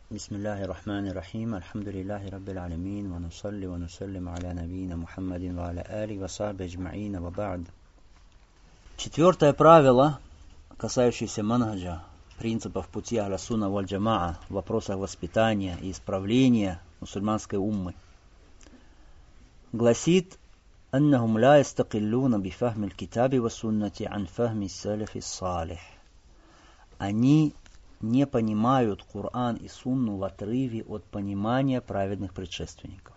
Бисмиллахи рахмани рахим, альхамдулиллахи раббил алямин, ва нусалли ва нусаллим аля набийна Мухаммадин ва аля али ва сахби аджма'ина ва ба'д. Четвертое правило, касающееся манхаджа, принципов пути ахля сунна валь джамаа в вопросах воспитания и исправления мусульманской уммы, гласит: «Аннахум ла ястакиллуна бифахми аль-китаби ва суннати ан фахми салафи салих». Они не понимают Коран и Сунну в отрыве от понимания праведных предшественников.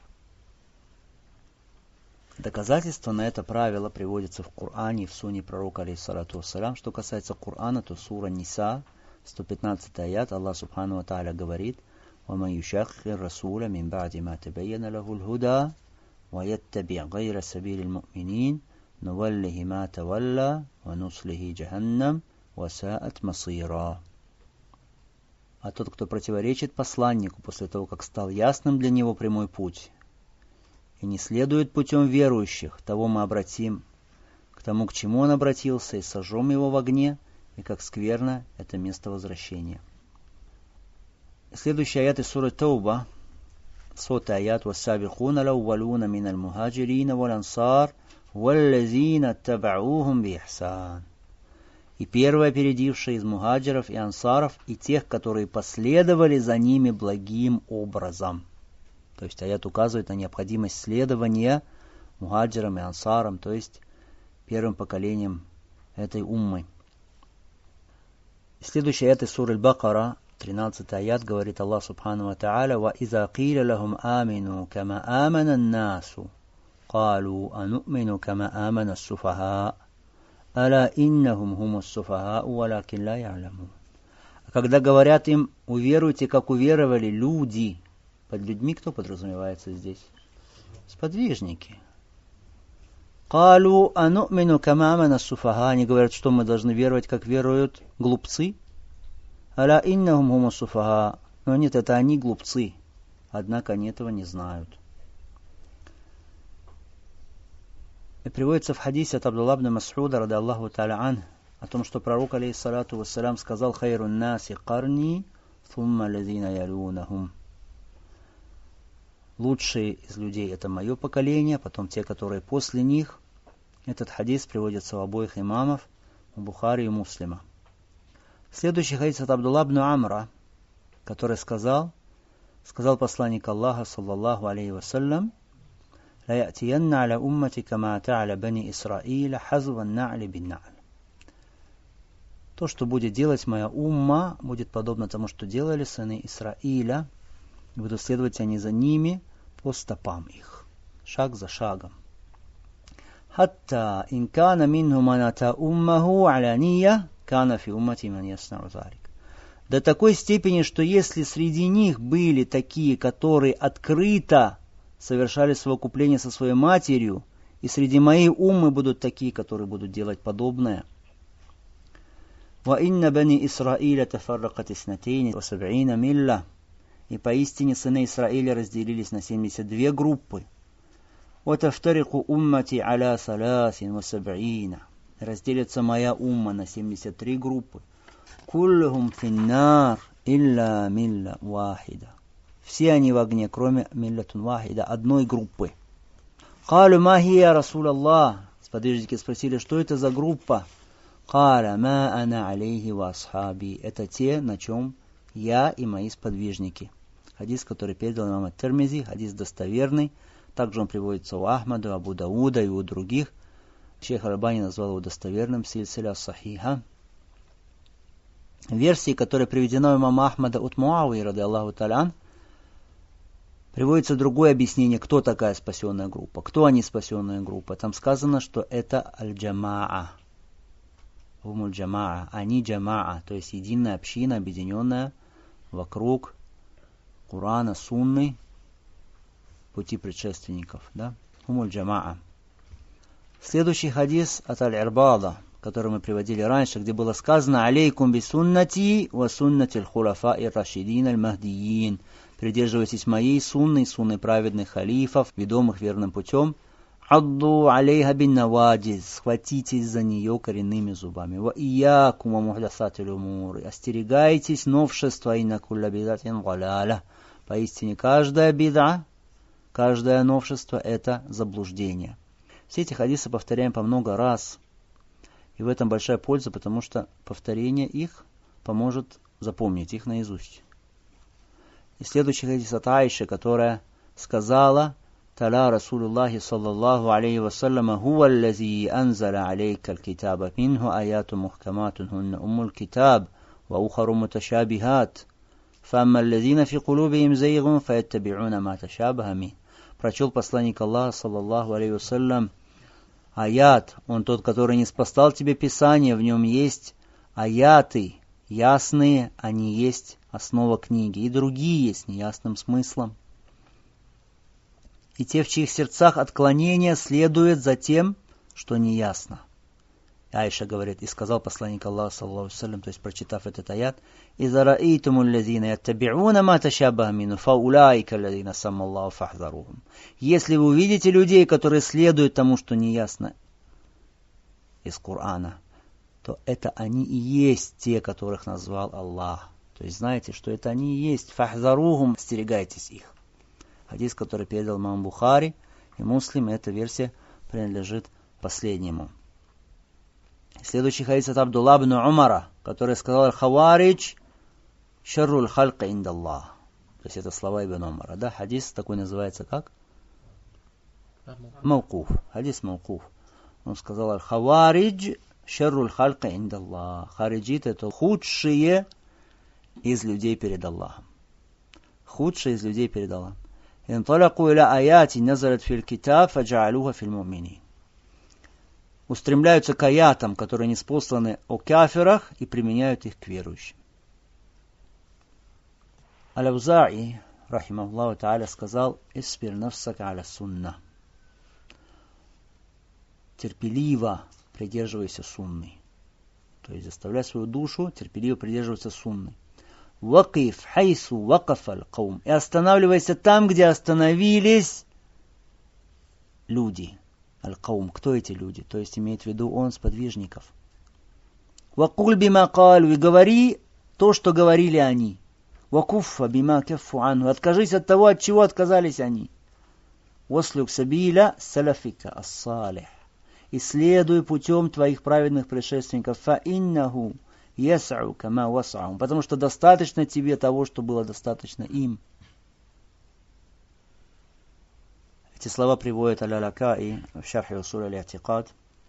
Доказательство на это правило приводится в Коране и в Сунне пророка алейхиссалату вассалям. Что касается Корана, то сура Ниса, 115 аят, Аллах субхану ва тааля говорит: «Ваман юшакхир расуля мин ба'ди ма табайяна лахул худа, ва яттаби' гайра сабилил му'минин, нуваллихи ма тавалла, ва нуслихи джаханнам, ва саат масира». А тот, кто противоречит посланнику после того, как стал ясным для него прямой путь, и не следует путем верующих, того мы обратим к тому, к чему он обратился, и сожжем его в огне, и как скверно это место возвращения. Следующий аят из суры Тауба, 100 аят: «Вассабихуна лаувалуна миналь мухаджирина валь ансар, валлазина табаухум биихсан». И первые опередившие из мухаджиров и ансаров, и тех, которые последовали за ними благим образом. То есть аят указывает на необходимость следования мухаджирам и ансарам, то есть первым поколением этой уммы. Следующий аят из суры Аль-Бакара, 13 аят, говорит Аллах субхану ва тааля: «Ва иза киля лахум амину кама амана ан-насу, калу ану'мину кама амана ас-суфаха. Аля иннахум хумус суфаха, валякин ла я'ламун». А когда говорят им: уверуйте, как уверовали люди, под людьми кто подразумевается здесь? Сподвижники. Калу ану'мину кама амана ас-суфаха. Они говорят, что мы должны веровать, как веруют глупцы. Аля иннахум хумус суфаха. Но нет, это они глупцы. Однако они этого не знают. И приводится в хадисе от Абдулла ибн Мас'уда, ради Аллаху та'аля ан, о том, что пророк алейхиссалату вассалям сказал: «Хайрун наси карни, thumma лазина ялунахум». Лучшие из людей — это мое поколение, потом те, которые после них. Этот хадис приводится у обоих имамов, у Бухари и Муслима. Следующий хадис от Абдулла ибн Амра, который сказал посланник Аллаха, саллаллаху алейхи вассалям: «Ла я'тиянна аля уммати кама та'аля бани Исраиля хазван на'ли бин на'ль». То, что будет делать моя умма, будет подобно тому, что делали сыны Исраиля, и будут следовать они за ними по стопам их, шаг за шагом. «Хатта ин кана минху ман ата уммаху алянiyya, кана фи уммати ман яснау залик». До такой степени, что если среди них были такие, которые открыто совершали совокупление со своей матерью, и среди моей уммы будут такие, которые будут делать подобное. «Ва инна бани Исраиля тафарракат иснатейни ва саб'ина милля». И поистине сыны Исраиля разделились на 72 группы. «Ва тафтарику уммати аля саласин ва саб'ина». Разделится моя умма на 73 группы. «Куллухум финнар илля милля вахида». Все они в огне, кроме миллятун вахида, одной группы. «Калю ма хия Расулаллах». Сподвижники спросили, что это за группа. «Каля ма ана алейхи ва асхаби». Это те, на чем я и мои сподвижники. Хадис, который передал имам ат-Тирмизи, хадис достоверный. Также он приводится у Ахмада, Абу Дауда и у других. Шейх Аль-Альбани назвал его достоверным, сильсиля сахиха. В версии, которая приведена у имама Ахмада от Муавии, ради Аллаху та'аля, приводится другое объяснение, кто такая спасенная группа, кто они спасенная группа. Там сказано, что это аль-джамаа. Умуль-джамаа. Они джамаа, то есть единая община, объединенная вокруг Курана, Сунны, пути предшественников. Да? Умуль-джамаа. Следующий хадис от Аль-Ирбада, который мы приводили раньше, где было сказано: «Алейкум би суннати ва суннати аль-хуляфа ир-рашидин аль-махдиин». Придерживайтесь моей сунны, сунны праведных халифов, ведомых верным путем. Адду алейха бин навадиз, схватитесь за нее коренными зубами. Ва иякум ва мухдасатил умур, остерегайтесь новшества, инна кулля бидатин даляля. Поистине каждая бид'a, каждое новшество – это заблуждение. Все эти хадисы повторяем по много раз. И в этом большая польза, потому что повторение их поможет запомнить их наизусть. И следующий хадис от Аиши, которая сказала: «Таля Расулуллахи саллаллаху алейхи вассалям, хува аллази анзаля алейка аль-китаба, минху аяту мухкаматун хунна уммул китаб, ва ухару муташабихат, фамма аллазина фи кулубихим зайгун, фаяттаби'уна ма ташабаха мин». Прочел посланник Аллаха саллаллаху алейхи вассалям аят, он тот, который не спасал тебе Писание, в нем есть аяты, ясные, они есть основа книги, и другие есть неясным смыслом. И те, в чьих сердцах отклонение следует за тем, что неясно. Аиша говорит, и сказал посланник Аллаха, саллаллаху алейхи ва саллям, то есть прочитав этот аят: «Иза раитумул лазина яттаби'уна ма ташабаха минху, фаулаика лазина саммаллаху фахзарухум». Если вы увидите людей, которые следуют тому, что неясно из Корана, то это они и есть те, которых назвал Аллах. То есть знаете, что это они и есть. Фахзарухум, остерегайтесь их. Хадис, который передал имам Бухари и Муслим, эта версия принадлежит последнему. Следующий хадис от Абдулла ибн Умара, который сказал: «Хаваридж шарруль халка индаллах». То есть это слова ибн Умара. Да? Хадис такой называется как? Маукуф. Хадис маукуф. Он сказал: «Хаваридж шарруль халка индаллах». Хариджит — это худшие из людей перед Аллахом. Худшие из людей перед Аллахом. «Инталаку иля аяти назарат фил китаб, фаджаалуха фил муминин». Устремляются к аятам, которые ниспосланы о кафирах, и применяют их к верующим. Аль-Ауза'i, рахимахуллаху та'аля, сказал: «Исбир нафсака аля сунна». Терпеливо придерживайся сунны. То есть заставляй свою душу терпеливо придерживаться сунны. «Вакиф хайсу вакафаль каум». И останавливайся там, где остановились люди. Аль-Каум. Кто эти люди? То есть имеет в виду он, сподвижников. «Вакуль бима калу». И говори то, что говорили они. «Вакуффа бима каффу анху». Откажись от того, от чего отказались они. «Васлюк сабиля салафика ас-салих». И следуй путем твоих праведных предшественников. «Фа иннаху яс'у кама вас'ахум». Потому что достаточно тебе того, что было достаточно им. Эти слова приводит Аль-Алакаи в шархе Усуль аль-И'тикад.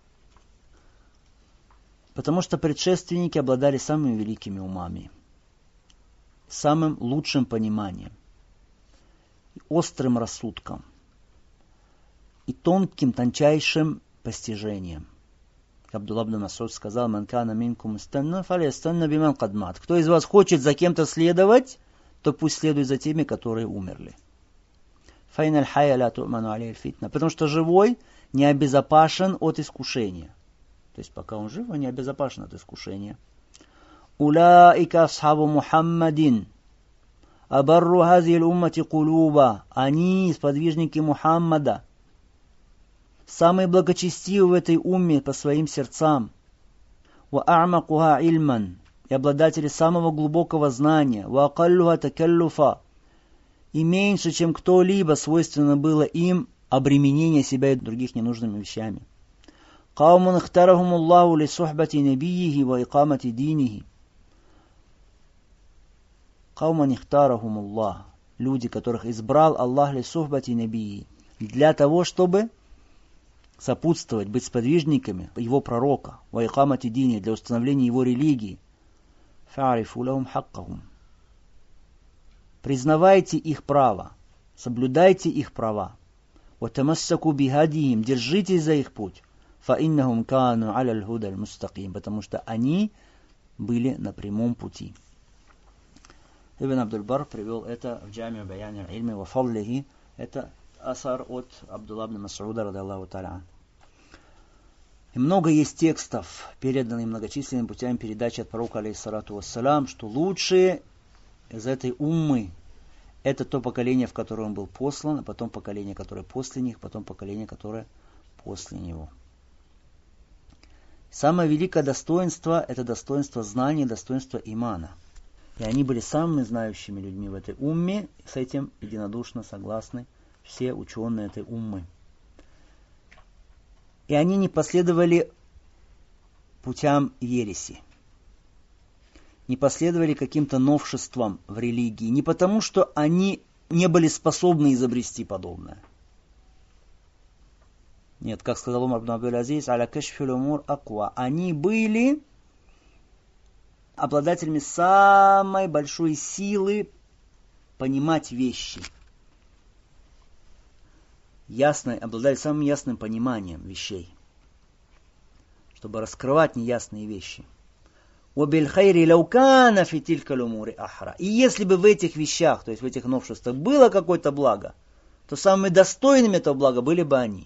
Потому что предшественники обладали самыми великими умами, самым лучшим пониманием, острым рассудком и тонким, тончайшим постижением. Абдулла ибн Мас'уд сказал: «Ман кана минкум истанна, фалyaстанна биман кад мат». Кто из вас хочет за кем-то следовать, то пусть следует за теми, которые умерли. Потому что живой не обезопасен от искушения. То есть пока он жив, он не обезопасен от искушения. Улаика асхабу Мухаммадин абарру хазил уммати кулуба. Они, сподвижники Мухаммада, самые благочестивые в этой умме по своим сердцам. Ва а'макуха ильман. И обладатели самого глубокого знания. Ва акаллуха такаллуфа. И меньше, чем кто-либо, свойственно было им обременение себя и других ненужными вещами. «Каумун ихтарахум Аллаху ли сухбати набийихи ва икамати динихи». «Каумун ихтарахум Аллах». Люди, которых избрал Аллах ли сухбати набийихи. Для того, чтобы сопутствовать, быть сподвижниками его пророка. «Ва икамати дини», для установления его религии. «Фa'арифу лахум хаккахум». Признавайте их право, соблюдайте их права. وَتَمَسَّكُوا بِهَدِيهِمْ. Держитесь за их путь. فَإِنَّهُمْ كَانُوا عَلَى الْهُدَى الْمُسْتَقِيمِ. Потому что они были на прямом пути. Ибн Абдуль-Бар привел это в Джами'у Баян аль-Ильми ва фаллихи. Это асар от Абдулла ибн Мас'уда, радиаллаху та'аля. И много есть текстов, переданных многочисленными путями передачи от пророка, алейхиссалату вассалям, что лучшие из этой уммы это то поколение, в которое он был послан, а потом поколение, которое после них, потом поколение, которое после него. Самое великое достоинство – это достоинство знания, достоинство имана. И они были самыми знающими людьми в этой умме, и с этим единодушно согласны все ученые этой уммы. И они не последовали путям ереси, не последовали каким-то новшествам в религии, не потому, что они не были способны изобрести подобное. Нет, как сказал Умар ибн Абдул-Азиз, «Аля кашфил умур аква». Они были обладателями самой большой силы понимать вещи. Обладали самым ясным пониманием вещей, чтобы раскрывать неясные вещи. И если бы в этих вещах, то есть в этих новшествах, было какое-то благо, то самыми достойными этого блага были бы они.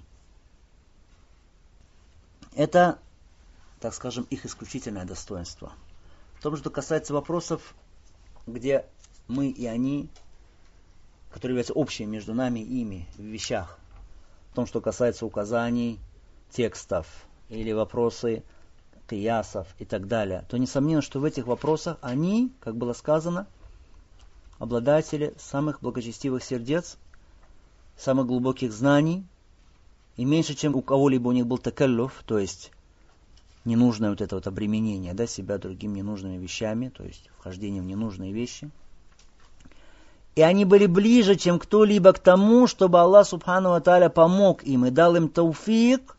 Это, так скажем, их исключительное достоинство. В том, что касается вопросов, где мы и они, которые являются общими между нами и ими в вещах, в том, что касается указаний, текстов или вопросы киясов и так далее, то несомненно, что в этих вопросах они, как было сказано, обладатели самых благочестивых сердец, самых глубоких знаний, и меньше, чем у кого-либо у них был такаллюф, то есть ненужное вот это вот обременение, да, себя другими ненужными вещами, то есть вхождение в ненужные вещи. И они были ближе, чем кто-либо к тому, чтобы Аллах Субхану ва Тааля помог им и дал им тауфик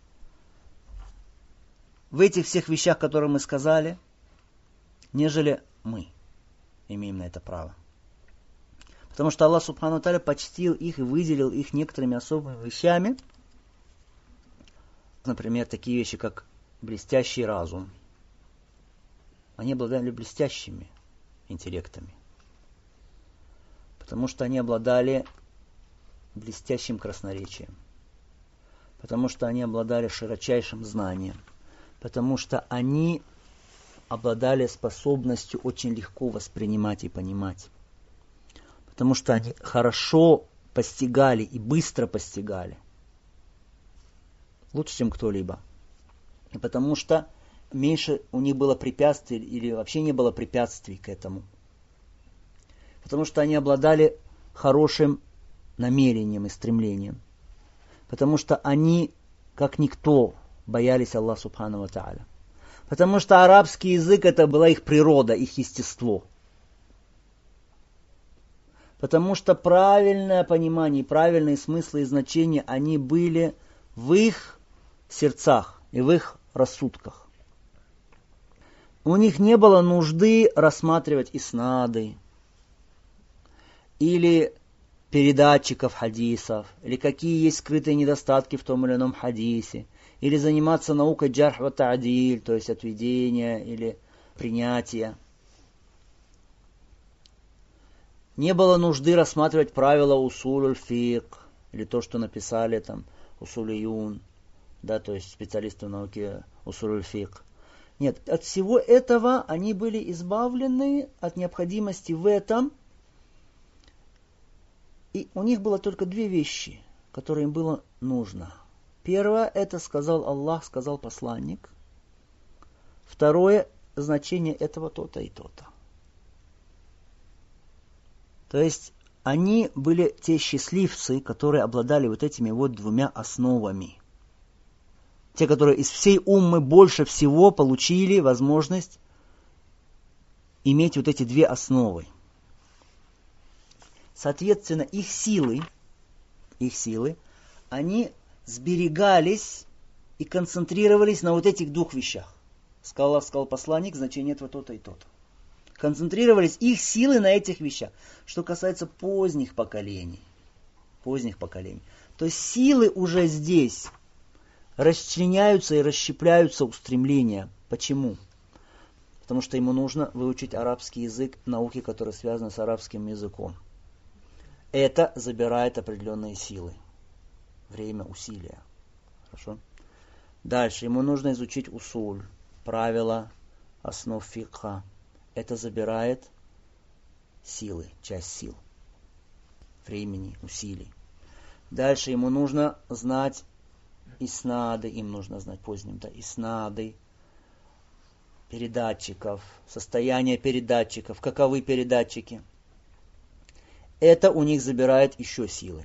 в этих всех вещах, которые мы сказали, нежели мы имеем на это право. Потому что Аллах Субхану ва Тааля почтил их и выделил их некоторыми особыми вещами. Например, такие вещи, как блестящий разум. Они обладали блестящими интеллектами. Потому что они обладали блестящим красноречием. Потому что они обладали широчайшим знанием. Потому что они обладали способностью очень легко воспринимать и понимать. Потому что они хорошо постигали и быстро постигали. Лучше, чем кто-либо. И потому что меньше у них было препятствий или вообще не было препятствий к этому. Потому что они обладали хорошим намерением и стремлением. Потому что они, как никто, боялись Аллаха Субхану ва Тааля. Потому что арабский язык это была их природа, их естество. Потому что правильное понимание, правильные смыслы и значения, они были в их сердцах и в их рассудках. У них не было нужды рассматривать иснады, или передатчиков хадисов, или какие есть скрытые недостатки в том или ином хадисе, или заниматься наукой джарх ва та'диль, то есть отведения или принятия. Не было нужды рассматривать правила усуль фикх, или то, что написали там усулиюн, да, то есть специалисты в науке усуль фикх. Нет, от всего этого они были избавлены от необходимости в этом. И у них было только две вещи, которые им было нужно. Первое, это сказал Аллах, сказал посланник. Второе, значение этого то-то и то-то. То есть, они были те счастливцы, которые обладали вот этими вот двумя основами. Те, которые из всей уммы больше всего получили возможность иметь вот эти две основы. Соответственно, их силы, они сберегались и концентрировались на вот этих двух вещах. Сказал посланник, значение этого то-то и то-то. Концентрировались их силы на этих вещах. Что касается поздних поколений. То есть силы уже здесь расчленяются и расщепляются устремления. Почему? Потому что ему нужно выучить арабский язык, науки, которые связаны с арабским языком. Это забирает определенные силы. Время, усилия. Хорошо? Дальше. Ему нужно изучить усуль. Правила, основ фикха. Это забирает силы, часть сил. Времени, усилий. Дальше ему нужно знать иснады, им нужно знать поздним, да, иснады, передатчиков, состояние передатчиков, каковы передатчики. Это у них забирает еще силы.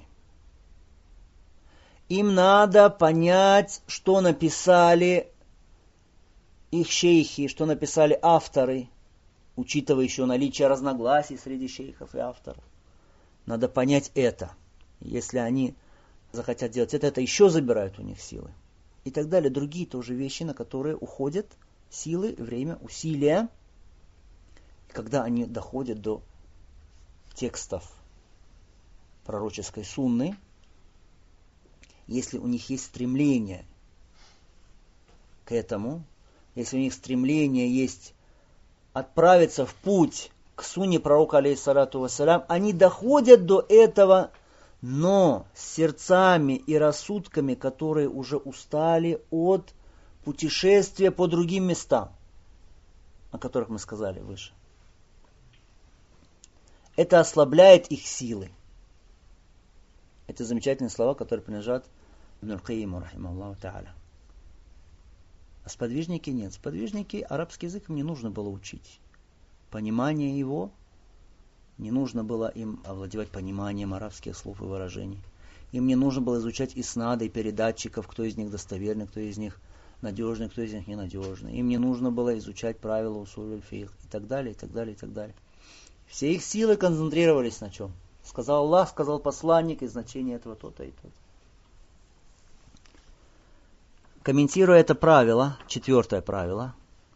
Им надо понять, что написали их шейхи, что написали авторы, учитывая еще наличие разногласий среди шейхов и авторов. Надо понять это. Если они захотят делать это еще забирает у них силы. И так далее. Другие тоже вещи, на которые уходят силы, время, усилия. Когда они доходят до текстов пророческой сунны, если у них есть стремление к этому, если у них стремление есть отправиться в путь к сунне пророка, алейхиссалату вассалям, они доходят до этого, но с сердцами и рассудками, которые уже устали от путешествия по другим местам, о которых мы сказали выше. Это ослабляет их силы. Это замечательные слова, которые принадлежат Ибн аль-Кайиму, рахимахуллаху та'аля. А сподвижники нет. Сподвижники арабский язык им не нужно было учить. Понимание его, не нужно было им овладевать пониманием арабских слов и выражений. Им не нужно было изучать иснады и передатчиков, кто из них достоверный, кто из них надежный, кто из них ненадежный. Им не нужно было изучать правила усуль аль-фикх и так далее, и так далее, и так далее. Все их силы концентрировались на чем? Сказал Аллах, сказал посланник, и значение этого то-то и то-то. Комментируя это правило, 4 правило,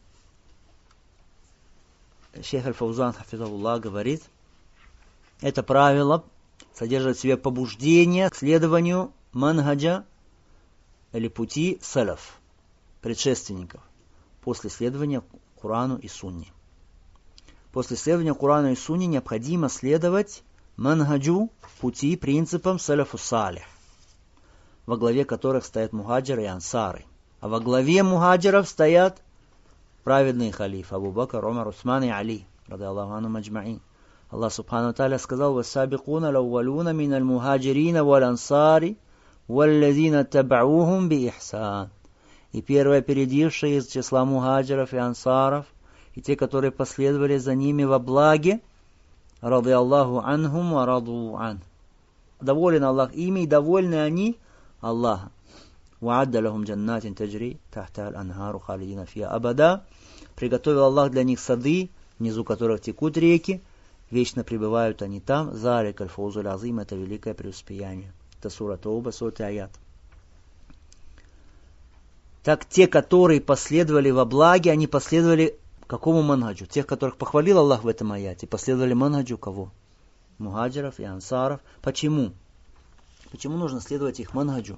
шейх аль-Фаузан, хафизахуллах, говорит, это правило содержит в себе побуждение к следованию манхаджа или пути салаф, предшественников, после следования Курану и Сунне. После следования Курану и Сунне необходимо следовать манхаджу, пути, принципам салафу салих, во главе которых стоят мухаджиры и ансары. А во главе мухаджиров стоят праведные халифы Абу Бакр, Умар, Усман и Али, ради Аллаху анхум аджмаин. Аллах субхану тааля сказал: «Вассабикуна лаувалуна миналь мухаджирина валь ансари валлазина табаухум би ихсан». И первые опередившие из числа мухаджиров и ансаров, и те, которые последовали за ними во благе, ради Аллаху анхум ва раду ан. Доволен Аллах ими, и довольны они Аллаха. «Ваадда лахум джаннатин таджри тахта аль-анхару халидина фия абада». Приготовил Аллах для них сады, внизу которых текут реки, вечно пребывают они там. «Залик аль-фаузуль азим» — это великое преуспеяние. Это сура Тауба, 100 аят. Так те, которые последовали во благе, они последовали какому манхаджу? Тех, которых похвалил Аллах в этом аяте, последовали манхаджу кого? Мухаджиров и ансаров. Почему? Почему нужно следовать их манхаджу?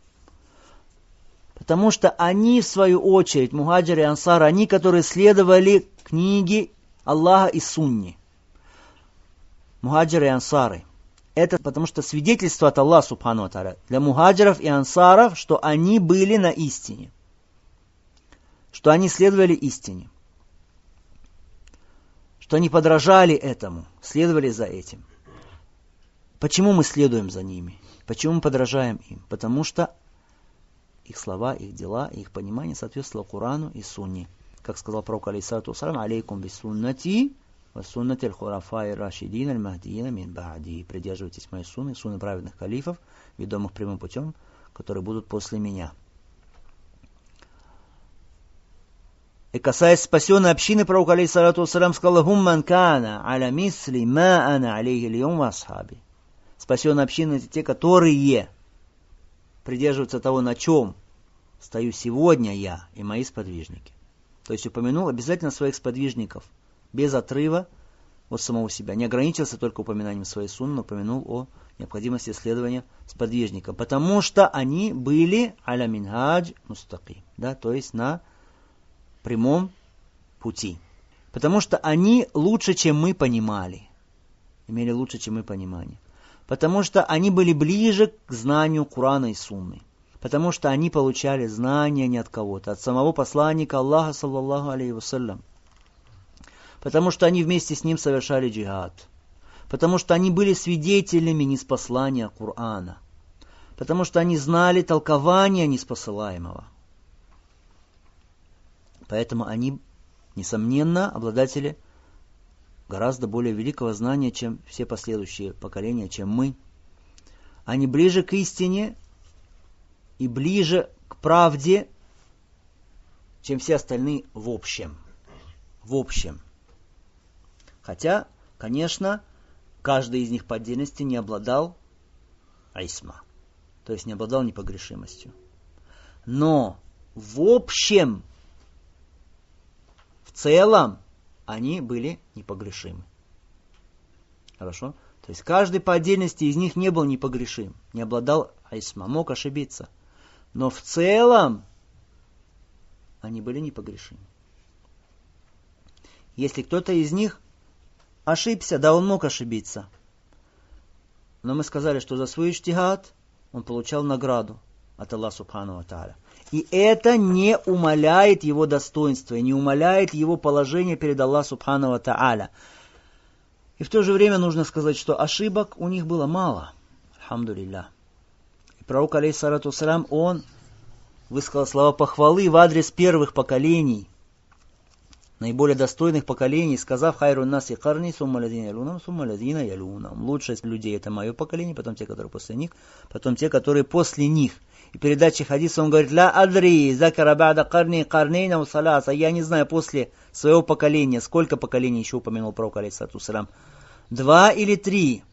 Потому что они, в свою очередь, мухаджиры и ансары, они, которые следовали книге Аллаха и Сунне. Мухаджиры и ансары. Это потому что свидетельство от Аллаха субхану ва тааля для мухаджиров и ансаров, что они были на истине. Что они следовали истине. Что они подражали этому, следовали за этим. Почему мы следуем за ними? Почему мы подражаем им? Потому что их слова, их дела, их понимание соответствовало Корану и Сунне. Как сказал пророк, алейхиссалату вассалям: «Алейкум бисуннати ва суннати аль-хурафаи рашидин аль-махдиина мин ба'ди». Придерживайтесь моей сунны, сунны праведных халифов, ведомых прямым путем, которые будут после меня. И касаясь спасенной общины, пророк, алейхиссалату вассалям, сказал: «Хум ман кана аля мисли ма ана алейхи льюм ва асхаби». Спасенные общины — это те, которые придерживаются того, на чем стою сегодня я и мои сподвижники. То есть упомянул обязательно своих сподвижников, без отрыва от самого себя. Не ограничился только упоминанием своей сунны, но упомянул о необходимости следования сподвижникам. Потому что они были аля минхадж мустаким, да, то есть на прямом пути. Потому что они лучше, чем мы понимали. Имели лучше, чем мы понимание. Потому что они были ближе к знанию Курана и Сунны. Потому что они получали знания не от кого-то, от самого посланника Аллаха, саллаллаху алейхи вассалям. Потому что они вместе с ним совершали джихад. Потому что они были свидетелями ниспослания Курана. потому что они знали толкование неспосылаемого. Поэтому они, несомненно, обладатели гораздо более великого знания, чем все последующие поколения, чем мы. Они ближе к истине и ближе к правде, чем все остальные в общем. В общем. Хотя, конечно, каждый из них по отдельности не обладал айсма, то есть не обладал непогрешимостью. Но в общем, в целом, они были непогрешимы. Хорошо? То есть каждый по отдельности из них не был непогрешим, не обладал айсма, мог ошибиться. Но в целом они были непогрешимы. Если кто-то из них ошибся, да, он мог ошибиться. Но мы сказали, что за свой иджтихад он получал награду от Аллаха Субхану ва Тааля. И это не умаляет его достоинства, не умаляет его положение перед Аллахом Субхану ва Тааля. И в то же время нужно сказать, что ошибок у них было мало. Альхамдулилля. И пророк, алейхиссалату вассалям, он высказал слова похвалы в адрес первых поколений, наиболее достойных поколений, сказав: «Хайрун наси карни, сумма ладина ялунам». Лучшие людей — это мое поколение, потом те, которые после них, потом те, которые после них. И в передаче хадиса он говорит: «Ла адри, закара ба'да карни карнейна усаласа». Я не знаю, после своего поколения, сколько поколений еще упомянул пророк, алейхиссалату вассалям. 2 или 3.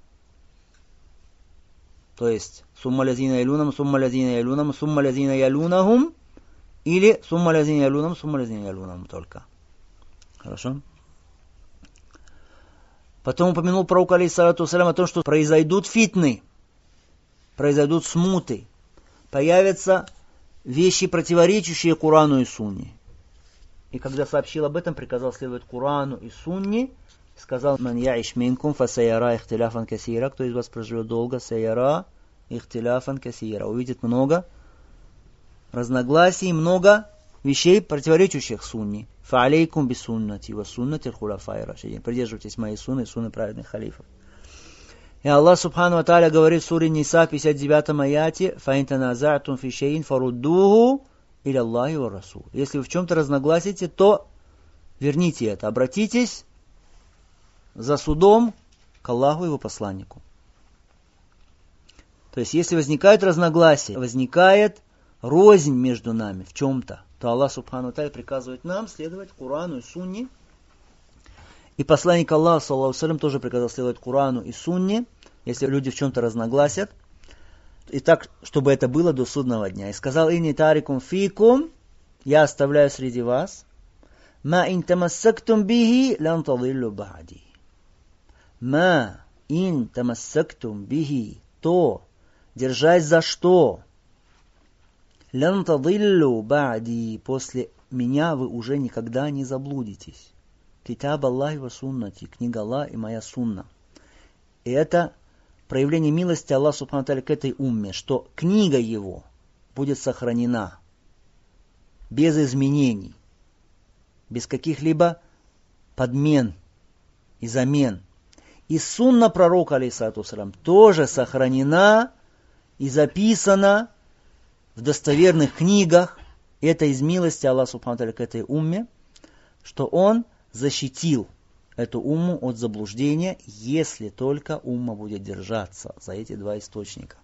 То есть, сумма ладина ялунам, сумма ладина ялунам, сумма ладина ялунахум, или сумма ладина ялунам только. Хорошо? Потом упомянул пророк, алейхиссалату вассалям, о том, что произойдут фитны, произойдут смуты, появятся вещи, противоречащие Курану и Сунне. И когда сообщил об этом, приказал следовать Курану и Сунне, сказал: «Ман яиш минкум фасаяра ихтиляфан касира». Кто из вас проживет долго, саяра ихтиляфан касира. Увидит много разногласий, много вещей, противоречащих Сунне. Фаалейкум бисуннати ва суннати аль-хуляфаи рашидин. Придерживайтесь моей сунны и сунны праведных халифов. И Аллах Субхану ва Тааля говорит в суре Ниса, 59 аяте: «Фаин таназа'тум фи шейин фаруддуху иля Аллахи ва расул». Если вы в чем-то разногласите, то верните это, обратитесь за судом к Аллаху и его посланнику. То есть, если возникают разногласия, возникает рознь между нами в чем-то, то Аллах Субхану ва Тааля приказывает нам следовать Курану и Сунне. И посланник Аллаха, саллаллаху алейхи ва саллям, тоже приказал следовать Курану и Сунне, если люди в чем-то разногласят. И так, чтобы это было до судного дня. И сказал: «Инни тарикум фикум», я оставляю среди вас, «ма ин тамассактум бихи лан тадиллу ба'ди». «Ма ин тамассактум бихи», то, держась за что, «лан тадиллу ба'ди», после меня вы уже никогда не заблудитесь. Китаб Аллахи ва суннати, книга Аллаха и моя сунна. И это проявление милости Аллаха Субхану ва Тааля к этой умме, что книга его будет сохранена без изменений, без каких-либо подмен и замен. И сунна пророка, алейхиссалату вассалям, тоже сохранена и записана в достоверных книгах. Это из милости Аллаха Субхану ва Тааля к этой умме, что он защитил эту умму от заблуждения, если только умма будет держаться за эти два источника.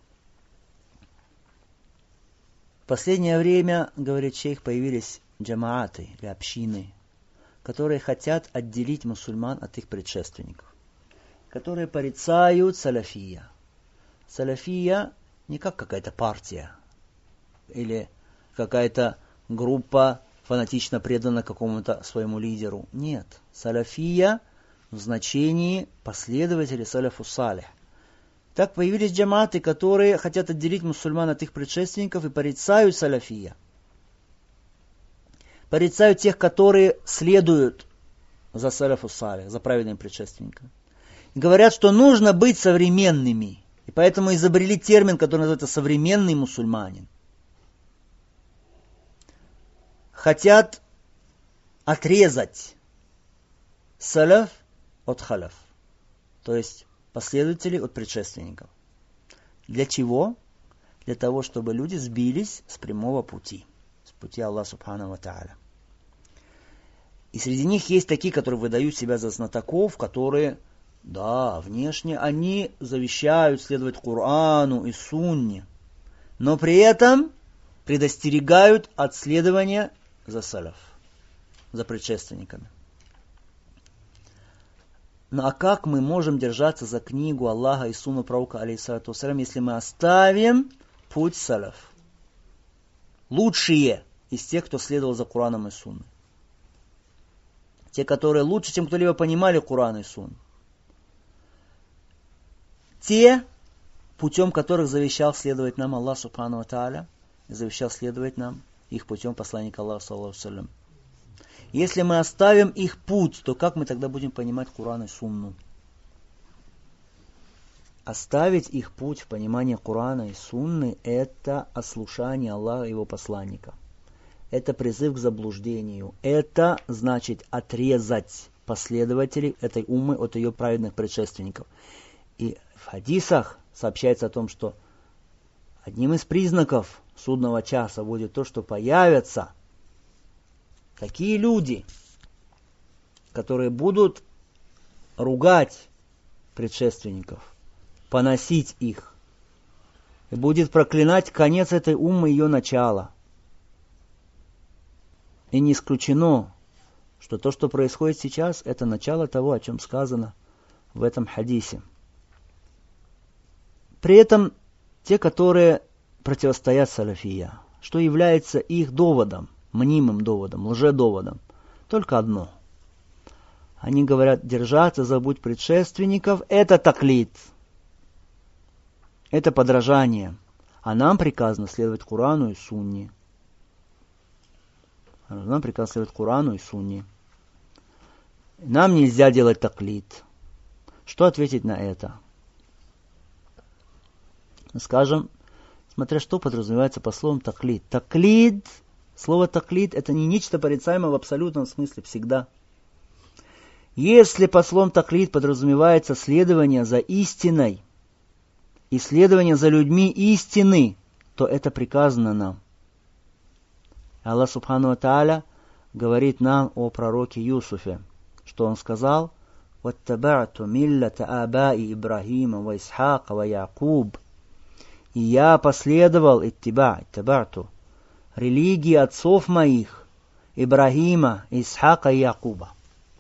В последнее время, говорит шейх, появились джамааты или общины, которые хотят отделить мусульман от их предшественников, которые порицают салафия. Салафия не как какая-то партия или какая-то группа, фанатично предана какому-то своему лидеру. Нет. Салафия в значении последователи салафу салих. Так появились джаматы, которые хотят отделить мусульман от их предшественников и порицают салафия. Порицают тех, которые следуют за салафу салих, за праведными предшественниками. И говорят, что нужно быть современными. И поэтому изобрели термин, который называется современный мусульманин. Хотят отрезать салаф от халяф, то есть последователей от предшественников. Для чего? для того, чтобы люди сбились с прямого пути, с пути Аллаха Субхану ва Тааля. И среди них есть такие, которые выдают себя за знатоков, которые, да, внешне они завещают следовать Корану и Сунне, но при этом предостерегают от следования за салаф, за предшественниками. Ну а как мы можем держаться за книгу Аллаха и сунну пророка, алейхиссалату вассалям, если мы оставим путь салаф? Лучшие из тех, кто следовал за Кораном и Сунной. Те, которые лучше, чем кто-либо понимали Коран и Сунну. Те, путем которых завещал следовать нам Аллах Субхану ва Тааля, и завещал следовать нам их путем посланника Аллаха, саллаллаху алейхи ва саллям. Если мы оставим их путь, то как мы тогда будем понимать Коран и Сунну? Оставить их путь в понимании Корана и Сунны – это ослушание Аллаха и его посланника. Это призыв к заблуждению. Это значит отрезать последователей этой уммы от ее праведных предшественников. И в хадисах сообщается о том, что одним из признаков судного часа будет то, что появятся такие люди, которые будут ругать предшественников, поносить их, и будет проклинать конец этой уммы, ее начало. И не исключено, что то, что происходит сейчас, это начало того, о чем сказано в этом хадисе. При этом те, которые противостоят салафия, что является их доводом, мнимым доводом, лжедоводом, только одно. Они говорят, держаться за путь предшественников – это таклид, это подражание, а нам приказано следовать Корану и Сунне. Нам приказано следовать Корану и Сунне. Нам нельзя делать таклид. Что ответить на это? Скажем, смотря что подразумевается по словам таклид. Таклид, слово таклид, это не нечто порицаемое в абсолютном смысле всегда. Если по словам таклид подразумевается следование за истиной, и следование за людьми истины, то это приказано нам. Аллах Субхану ва Тааля говорит нам о пророке Юсуфе, что он сказал: «Ваттаба'ту миллата абаи Ибрахима ва Исхака ва Якуб». И я последовал иттиба'ту религии отцов моих, Ибрахима, Исхака и Якуба.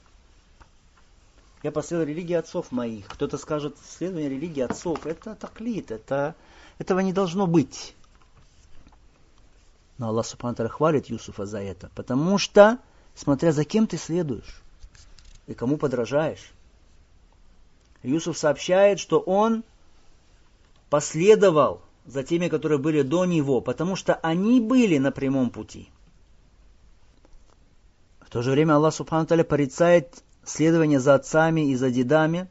Я последовал религии отцов моих. Кто-то скажет, следование религии отцов, это таклид, этого не должно быть. Но Аллах Субхану ва Тааля хвалит Юсуфа за это, потому что, смотря за кем ты следуешь и кому подражаешь. Юсуф сообщает, что он последовал за теми, которые были до него, потому что они были на прямом пути. В то же время Аллах Субхану ва Тааля порицает следование за отцами и за дедами,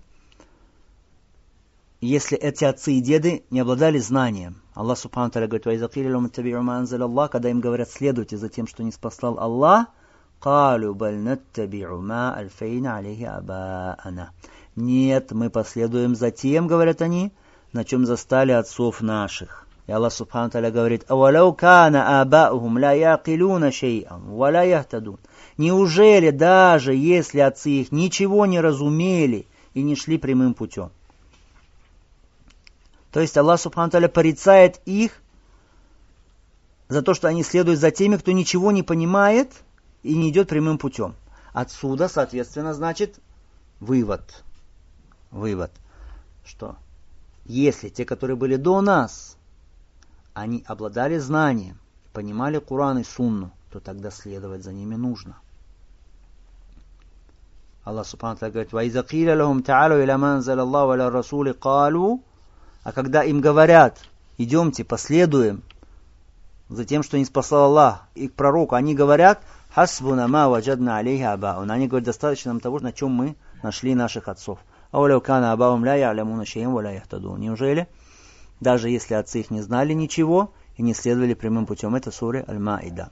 если эти отцы и деды не обладали знанием. Аллах Субхану ва Тааля говорит, когда им говорят, следуйте за тем, что не спаслал Аллах, нет, мы последуем за тем, говорят они, на чем застали отцов наших. И Аллах Субхану ва Тааля говорит, неужели даже если отцы их ничего не разумели и не шли прямым путем? То есть Аллах Субхану ва Тааля порицает их за то, что они следуют за теми, кто ничего не понимает и не идет прямым путем. Отсюда, соответственно, значит вывод, что если те, которые были до нас, они обладали знанием, понимали Коран и Сунну, то тогда следовать за ними нужно. Аллах Субхану ва Тааля говорит, وَإِذَا قِيلَ لَهُمْ تَعَالُوا إِلَى مَا أَنزَلَ اللَّهُ وَإِلَى الرَّسُولِ قَالُوا. А когда им говорят, идемте, последуем за тем, что не спасал Аллах, и к пророку, они говорят, «Хасбуна ма ваджадна алейха абауна». Они говорят, достаточно нам того, на чем мы нашли наших отцов. «Ауляу кана абаум ля я'лямуна шей'ан ва ля яхтадун». Неужели, даже если отцы их не знали ничего и не следовали прямым путем? Это сура Аль-Маида.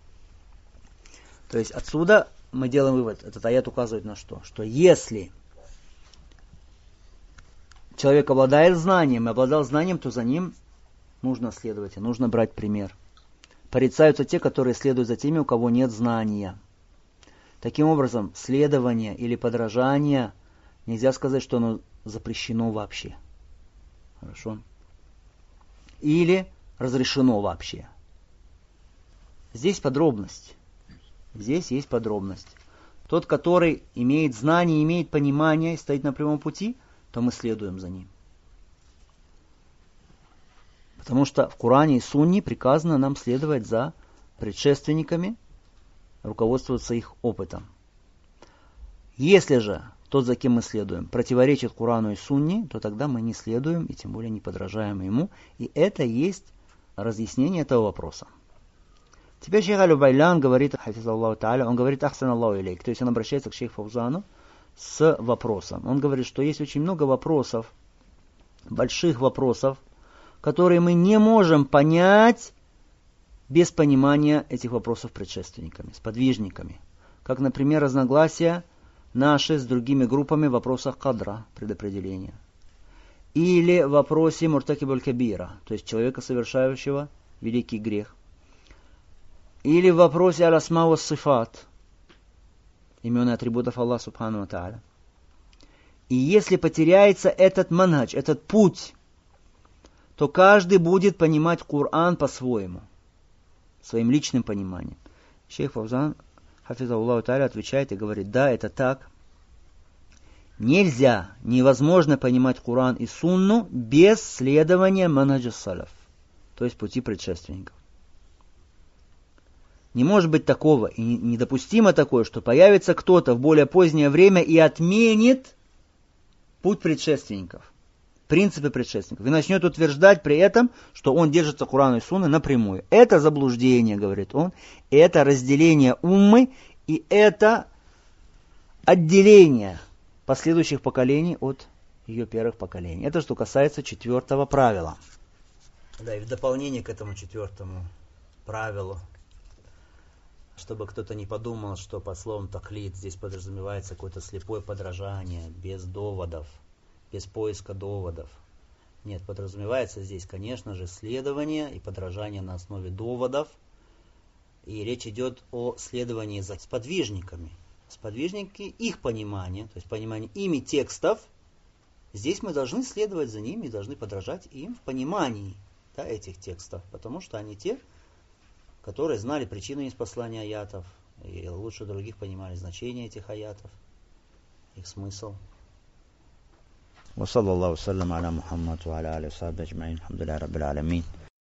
То есть отсюда мы делаем вывод. Этот аят указывает на что? Что если человек обладает знанием и обладал знанием, то за ним нужно следовать, и нужно брать пример. Порицаются те, которые следуют за теми, у кого нет знания. Таким образом, следование или подражание, нельзя сказать, что оно запрещено вообще. Хорошо? Или разрешено вообще. Здесь подробность. Здесь есть подробность. Тот, который имеет знание, имеет понимание и стоит на прямом пути, то мы следуем за ним. Потому что в Коране и Сунне приказано нам следовать за предшественниками, руководствоваться их опытом. Если же тот, за кем мы следуем, противоречит Корану и Сунне, то тогда мы не следуем и тем более не подражаем ему. И это есть разъяснение этого вопроса. Теперь шейх Аль-Убайлян говорит, хафизаллаху тааля, он говорит ахсан Аллаху илейк, то есть он обращается к шейху Фаузану с вопросом. Он говорит, что есть очень много вопросов, больших вопросов, которые мы не можем понять без понимания этих вопросов предшественниками, сподвижниками. Как, например, разногласия наши с другими группами в вопросах кадра, предопределения. Или в вопросе муртакибуль кабира, то есть человека, совершающего великий грех. Или в вопросе аль-асма ва сифат, имен и атрибутов Аллаха субхану ва тааля. И если потеряется этот манхадж, этот путь, то каждый будет понимать Коран по-своему, своим личным пониманием. Шейх Фаузан, хафизаллаху тааля, отвечает и говорит, да, это так. Нельзя, невозможно понимать Коран и Сунну без следования манхаджа салаф, то есть пути предшественников. Не может быть такого, и недопустимо такое, что появится кто-то в более позднее время и отменит путь предшественников, принципы предшественников, и начнет утверждать при этом, что он держится Корана и Сунны напрямую. Это заблуждение, говорит он, это разделение уммы, и это отделение последующих поколений от ее первых поколений. Это что касается 4-го правила. Да, и в дополнение к этому 4-му правилу, чтобы кто-то не подумал, что под словом таклид здесь подразумевается какое-то слепое подражание, без доводов, без поиска доводов. Нет, подразумевается здесь, конечно же, следование и подражание на основе доводов. И речь идет о следовании за сподвижниками. Сподвижники, их понимание, то есть понимание ими текстов, здесь мы должны следовать за ними, должны подражать им в понимании, да, этих текстов, потому что они те, которые знали причину ниспослания аятов и лучше других понимали значение этих аятов, их смысл. وصلى الله وسلم على محمد وعلى آله وصحبه أجمعين الحمد لله رب العالمين